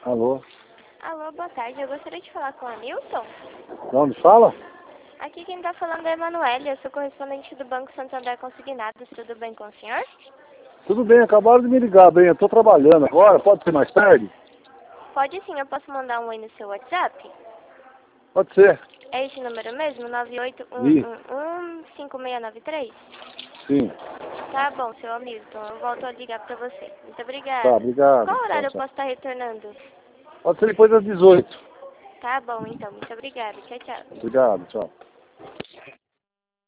Alô? Alô, boa tarde. Eu gostaria de falar com o Hamilton. De onde fala? Aqui quem está falando é a Emanuele. Eu sou correspondente do Banco Santander Consignados. Tudo bem com o senhor? Tudo bem, acabaram de me ligar, bem, eu tô trabalhando agora, pode ser mais tarde? Pode sim, eu posso mandar um oi no seu WhatsApp? Pode ser. É esse número mesmo? Ih. 981115693? Sim. Tá bom, seu Hamilton. Eu volto a ligar pra você. Muito Tá, obrigada. obrigado. Qual Tchau, horário eu tchau. posso estar retornando? Pode ser depois das 18. Tá bom, então. Muito obrigada. Tchau, tchau. Obrigado, tchau.